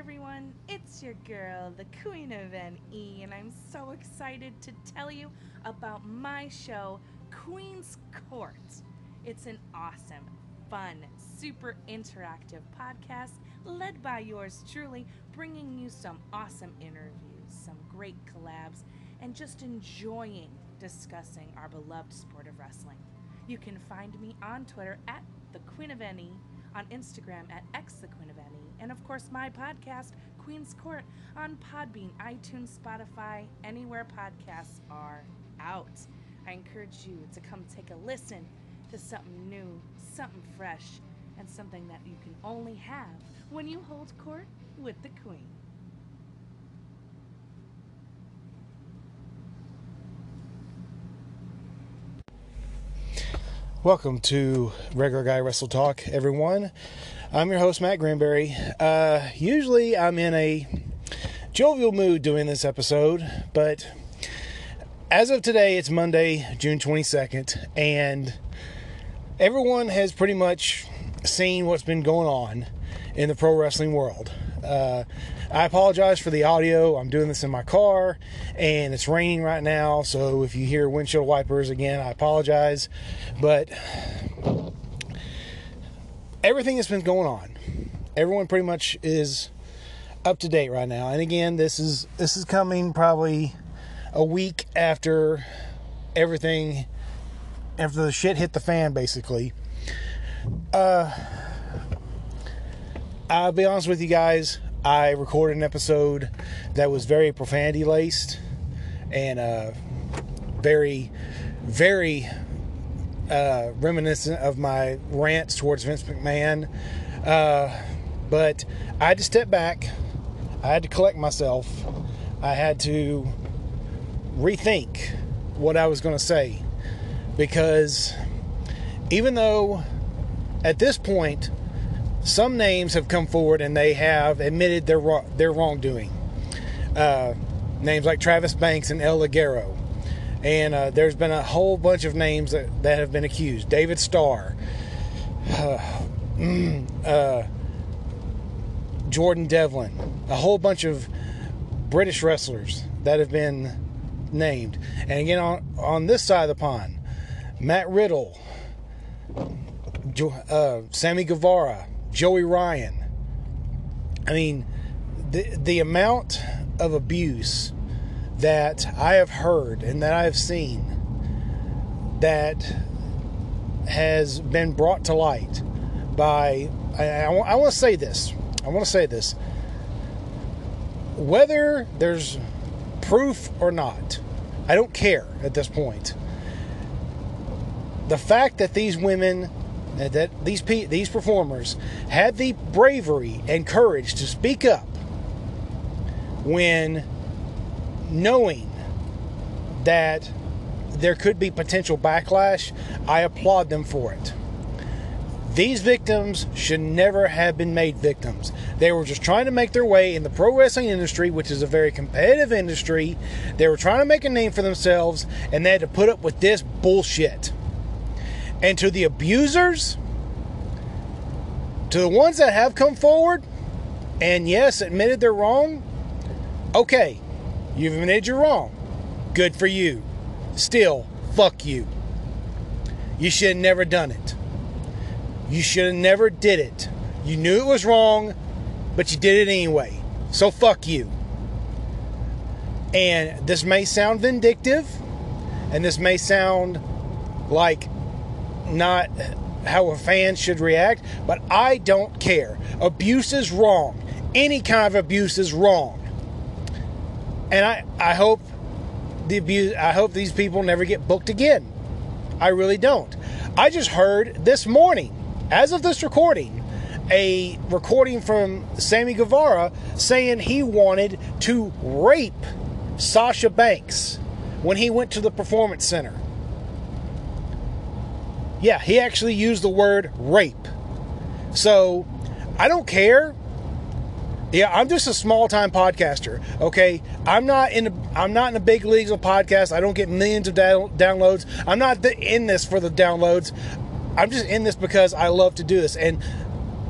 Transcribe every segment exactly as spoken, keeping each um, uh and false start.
everyone, it's your girl, the Queen of N E, and I'm so excited to tell you about my show, Queen's Court. It's an awesome, fun, super interactive podcast led by yours truly, bringing you some awesome interviews, some great collabs, and just enjoying discussing our beloved sport of wrestling. You can find me on Twitter at the Queen of N E, on Instagram at X the Queen of N E, and of course my podcast, Queen's Court, on Podbean, iTunes, Spotify, anywhere podcasts are out. I encourage you to come take a listen to something new, something fresh, and something that you can only have when you hold court with the Queen. Welcome to Regular Guy Wrestle Talk, everyone. I'm your host, Matt Granberry. Uh, usually I'm in a jovial mood doing this episode, but as of today, it's Monday, June twenty-second, and everyone has pretty much seen what's been going on in the pro wrestling world. Uh, I apologize for the audio. I'm doing this in my car, and it's raining right now, so if you hear windshield wipers again, I apologize. But everything that's been going on, everyone pretty much is up to date right now. And again, this is this is coming probably a week after everything, after the shit hit the fan, basically. Uh, I'll be honest with you guys. I recorded an episode that was very profanity laced and uh, very, very uh, reminiscent of my rants towards Vince McMahon. Uh, but I had to step back. I had to collect myself. I had to rethink what I was going to say, because even though at this point some names have come forward and they have admitted their their wrongdoing. Uh, names like Travis Banks and El Ligero. And uh, there's been a whole bunch of names that, that have been accused. David Starr. Uh, uh, Jordan Devlin. A whole bunch of British wrestlers that have been named. And again, on, on this side of the pond, Matt Riddle. Jo- uh, Sammy Guevara. Joey Ryan. I mean, the the amount of abuse that I have heard and that I have seen that has been brought to light by, I, I, I want to say this, I want to say this, whether there's proof or not, I don't care at this point. The fact that these women, that these these performers had the bravery and courage to speak up when knowing that there could be potential backlash, I applaud them for it. These victims should never have been made victims. They were just trying to make their way in the pro wrestling industry, which is a very competitive industry. They were trying to make a name for themselves, and they had to put up with this bullshit. And to the abusers, to the ones that have come forward and yes, admitted they're wrong, okay, you've admitted you're wrong. Good for you. Still, fuck you. You should have never done it. You should have never did it. You knew it was wrong, but you did it anyway. So fuck you. And this may sound vindictive, and this may sound like not how a fan should react, but I don't care. Abuse is wrong. Any kind of abuse is wrong. And I, I hope the abuse I hope these people never get booked again. I really don't. I just heard this morning, as of this recording, a recording from Sammy Guevara saying he wanted to rape Sasha Banks when he went to the Performance Center. Yeah, he actually used the word rape. So, I don't care. Yeah, I'm just a small-time podcaster, okay? I'm not in the, I'm not in the big leagues of podcasts. I don't get millions of da- downloads. I'm not th- in this for the downloads. I'm just in this because I love to do this. And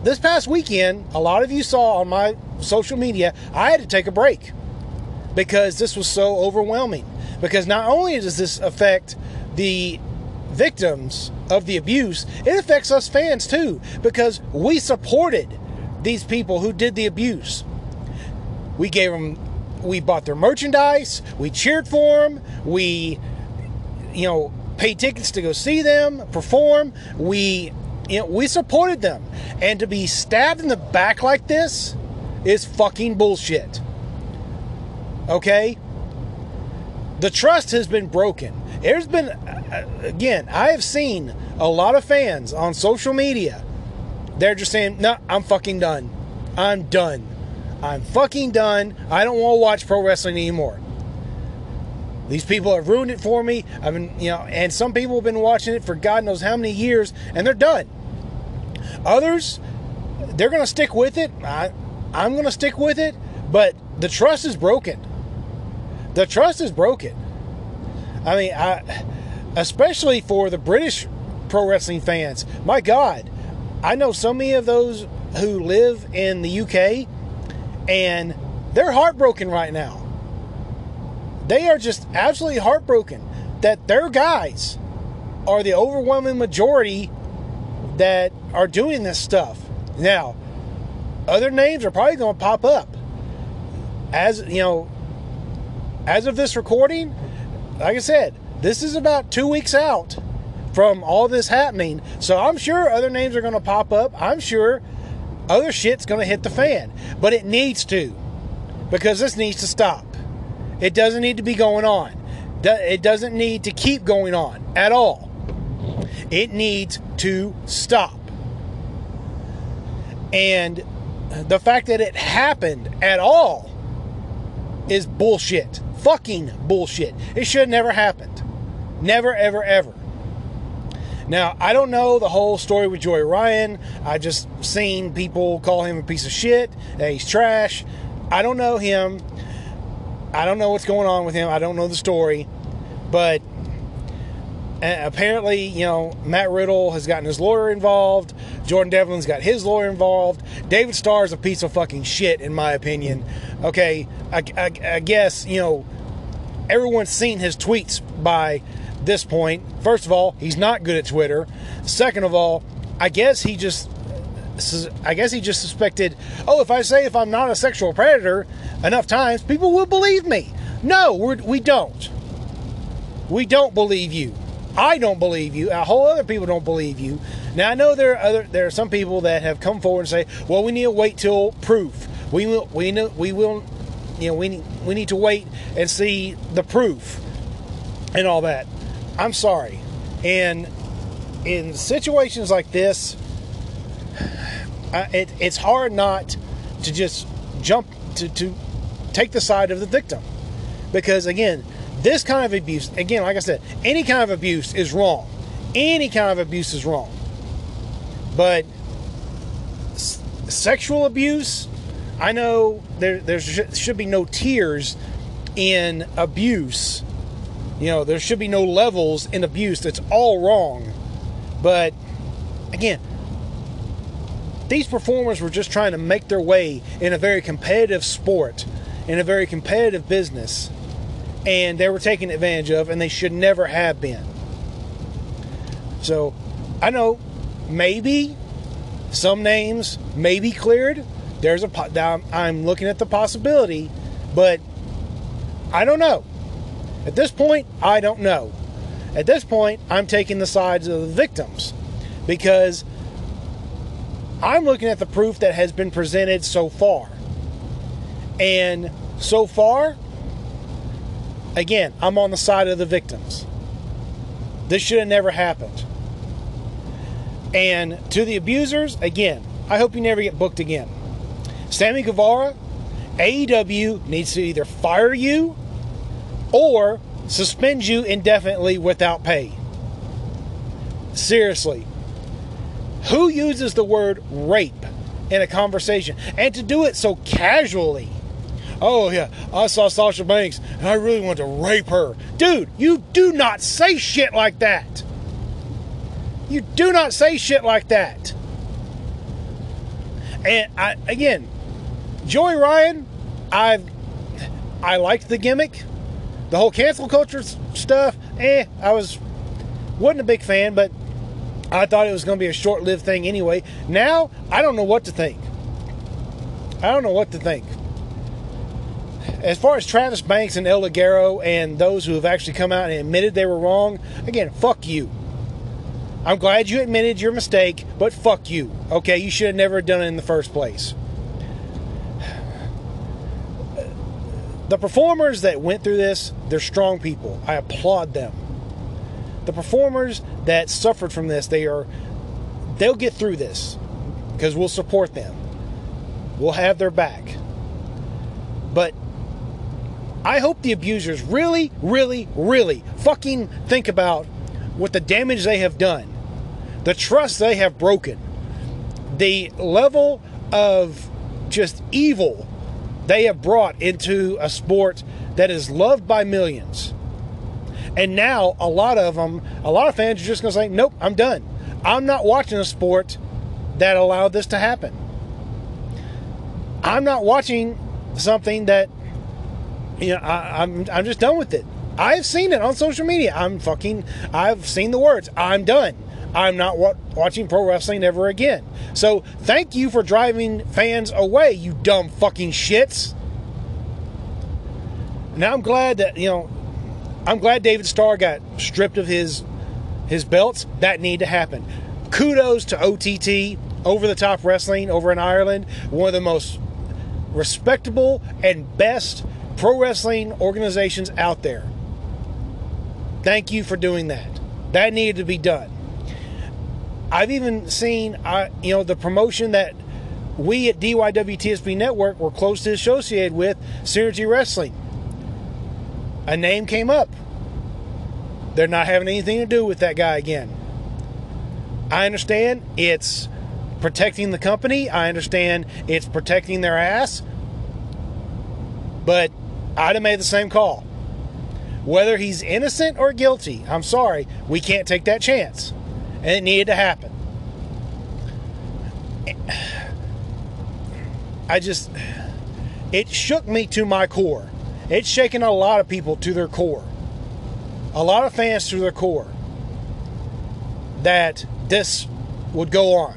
this past weekend, a lot of you saw on my social media, I had to take a break because this was so overwhelming. Because not only does this affect the victims of the abuse, it affects us fans too, because we supported these people who did the abuse. We gave them, we bought their merchandise, we cheered for them, we, you know, paid tickets to go see them perform, we, you know, we supported them. And to be stabbed in the back like this is fucking bullshit. Okay? The trust has been broken. There's been, again, I have seen a lot of fans on social media. They're just saying, no, I'm fucking done. I'm done. I'm fucking done. I don't want to watch pro wrestling anymore. These people have ruined it for me. I've been, you know, and some people have been watching it for God knows how many years, and they're done. Others, they're going to stick with it. I, I'm going to stick with it, but the trust is broken. The trust is broken. I mean, I, especially for the British pro wrestling fans. My God, I know so many of those who live in the U K, and they're heartbroken right now. They are just absolutely heartbroken that their guys are the overwhelming majority that are doing this stuff. Now, other names are probably going to pop up. As, you know, as of this recording, like I said, this is about two weeks out from all this happening. So I'm sure other names are going to pop up. I'm sure other shit's going to hit the fan. But it needs to. Because this needs to stop. It doesn't need to be going on. It doesn't need to keep going on at all. It needs to stop. And the fact that it happened at all is bullshit. Fucking bullshit. It should have never happened. Never, ever, ever. Now, I don't know the whole story with Joey Ryan. I just seen people call him a piece of shit, that he's trash. I don't know him. I don't know what's going on with him. I don't know the story. But apparently, you know, Matt Riddle has gotten his lawyer involved. Jordan Devlin's got his lawyer involved. David Starr is a piece of fucking shit, in my opinion. Okay, I, I, I guess, you know, everyone's seen his tweets by this point. First of all, he's not good at Twitter. Second of all, I guess he just, I guess he just suspected, oh, if I say if I'm not a sexual predator enough times, people will believe me. No, we're, we don't. We don't believe you. I don't believe you. A whole other people don't believe you. Now, I know there are other, there are some people that have come forward and say, well, we need to wait till proof. We will, we know, we will, you know, we need, we need to wait and see the proof and all that. I'm sorry. And in situations like this, uh, it, it's hard not to just jump to, to take the side of the victim. Because, again, this kind of abuse, again, like I said, any kind of abuse is wrong. Any kind of abuse is wrong. But s- sexual abuse, I know there there sh- should be no tiers in abuse. You know, there should be no levels in abuse. That's all wrong. But, again, these performers were just trying to make their way in a very competitive sport, in a very competitive business. And they were taken advantage of, and they should never have been. So, I know, maybe some names may be cleared. There's a, I'm looking at the possibility, but I don't know. At this point, I don't know. At this point, I'm taking the sides of the victims because I'm looking at the proof that has been presented so far. And so far, again, I'm on the side of the victims. This should have never happened. And to the abusers, again, I hope you never get booked again. Sammy Guevara, A E W needs to either fire you or suspend you indefinitely without pay. Seriously. Who uses the word rape in a conversation? And to do it so casually. Oh, yeah, I saw Sasha Banks, and I really want to rape her. Dude, you do not say shit like that. You do not say shit like that. And I, again, Joey Ryan, I've I liked the gimmick, the whole cancel culture stuff. Eh, I was wasn't a big fan, but I thought it was going to be a short-lived thing anyway. Now I don't know what to think. I don't know what to think. As far as Travis Banks and El Ligero and those who have actually come out and admitted they were wrong, again, fuck you. I'm glad you admitted your mistake, but fuck you. Okay, you should have never done it in the first place. The performers that went through this, they're strong people. I applaud them. The performers that suffered from this, they are, they'll get through this because we'll support them. We'll have their back. But I hope the abusers really, really, really fucking think about what the damage they have done, the trust they have broken, the level of just evil they have brought into a sport that is loved by millions. And now a lot of them, a lot of fans are just going to say, nope, I'm done. I'm not watching a sport that allowed this to happen. I'm not watching something that, you know, I, I'm I'm just done with it. I've seen it on social media. I'm fucking, I've seen the words. I'm done. I'm not wa- watching pro wrestling ever again. So thank you for driving fans away, you dumb fucking shits. Now I'm glad that, you know, I'm glad David Starr got stripped of his his belts. That needed to happen. Kudos to O T T, Over the Top Wrestling over in Ireland. One of the most respectable and best pro wrestling organizations out there. Thank you for doing that. That needed to be done. I've even seen, uh, you know, the promotion that we at D Y W T S P Network were closely associated with, Synergy Wrestling. A name came up. They're not having anything to do with that guy again. I understand it's protecting the company. I understand it's protecting their ass. But I'd have made the same call. Whether he's innocent or guilty, I'm sorry, we can't take that chance. And it needed to happen. I just, it shook me to my core. It's shaken a lot of people to their core. A lot of fans to their core. That this would go on.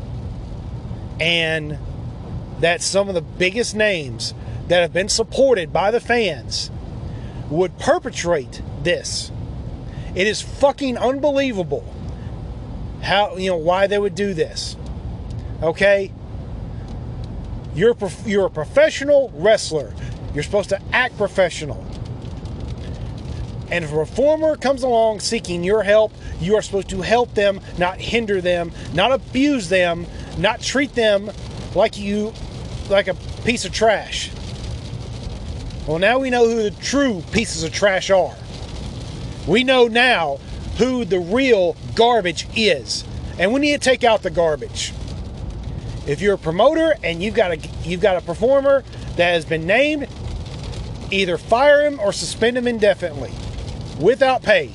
And that some of the biggest names that have been supported by the fans would perpetrate this. It is fucking unbelievable how, you know, why they would do this. Okay? You're you're a professional wrestler. You're supposed to act professional. And if a performer comes along seeking your help, you are supposed to help them, not hinder them, not abuse them, not treat them like you like a piece of trash. Well, now we know who the true pieces of trash are. We know now who the real garbage is. And we need to take out the garbage. If you're a promoter and you've got a you've got a performer that has been named, either fire him or suspend him indefinitely without pay.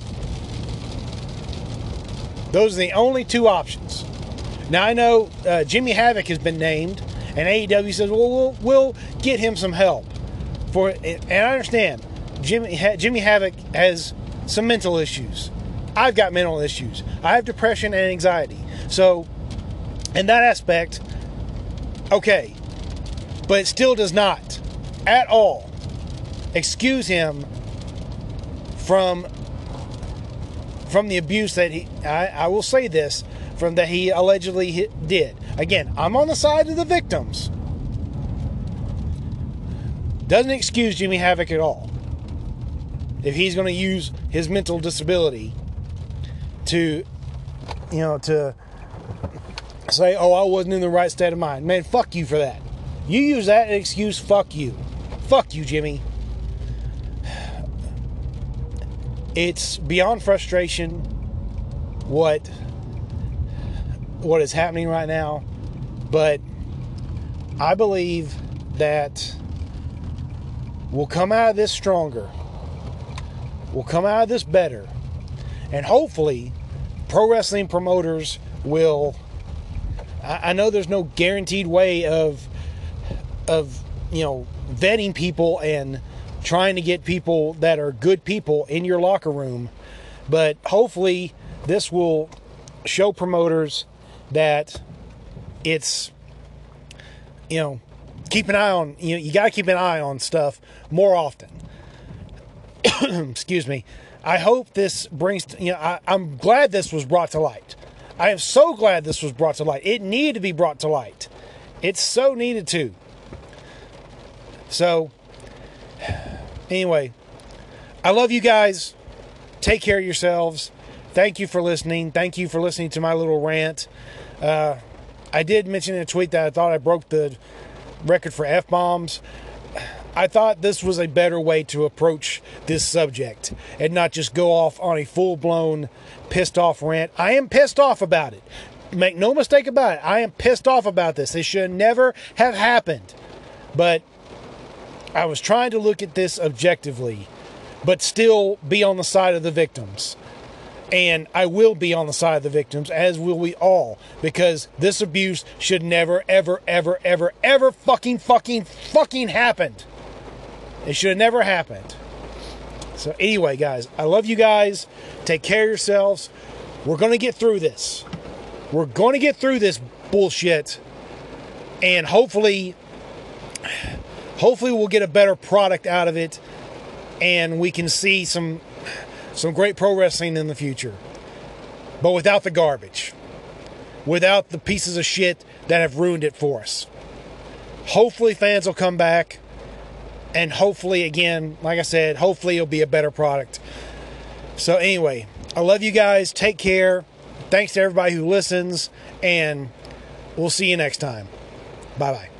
Those are the only two options. Now I know uh, Jimmy Havoc has been named, and A E W says, "Well, we'll we'll get him some help." For and I understand, Jimmy Jimmy Havoc has some mental issues. I've got mental issues. I have depression and anxiety. So, in that aspect, okay, but it still does not, at all, excuse him from from the abuse that he. I, I will say this, from that he allegedly hit, did. Again, I'm on the side of the victims. Doesn't excuse Jimmy Havoc at all. If he's going to use his mental disability to, you know, to say, oh, I wasn't in the right state of mind. Man, fuck you for that. You use that excuse, fuck you. Fuck you, Jimmy. It's beyond frustration what what is happening right now, but I believe that we'll come out of this stronger. We'll come out of this better. And hopefully, pro wrestling promoters will I, I know there's no guaranteed way of of you know vetting people and trying to get people that are good people in your locker room, but hopefully this will show promoters that it's, you know, keep an eye on, you know, you got to keep an eye on stuff more often. Excuse me. I hope this brings, you know, I, I'm glad this was brought to light. I am so glad this was brought to light. It needed to be brought to light. It's so needed to. So, anyway, I love you guys. Take care of yourselves. Thank you for listening. Thank you for listening to my little rant. Uh, I did mention in a tweet that I thought I broke the record for F-bombs. I thought this was a better way to approach this subject and not just go off on a full-blown pissed off rant. I am pissed off about it. Make no mistake about it. I am pissed off about this. This should never have happened. But I was trying to look at this objectively, but still be on the side of the victims. And I will be on the side of the victims, as will we all, because this abuse should never, ever, ever, ever, ever fucking, fucking, fucking happened. It should have never happened. So anyway, guys, I love you guys. Take care of yourselves. We're going to get through this. We're going to get through this bullshit. And hopefully, hopefully we'll get a better product out of it. And we can see some... some great pro wrestling in the future, but without the garbage, without the pieces of shit that have ruined it for us. Hopefully fans will come back, and hopefully, again, like I said, hopefully it'll be a better product. So anyway, I love you guys. Take care. Thanks to everybody who listens, and we'll see you next time. Bye-bye.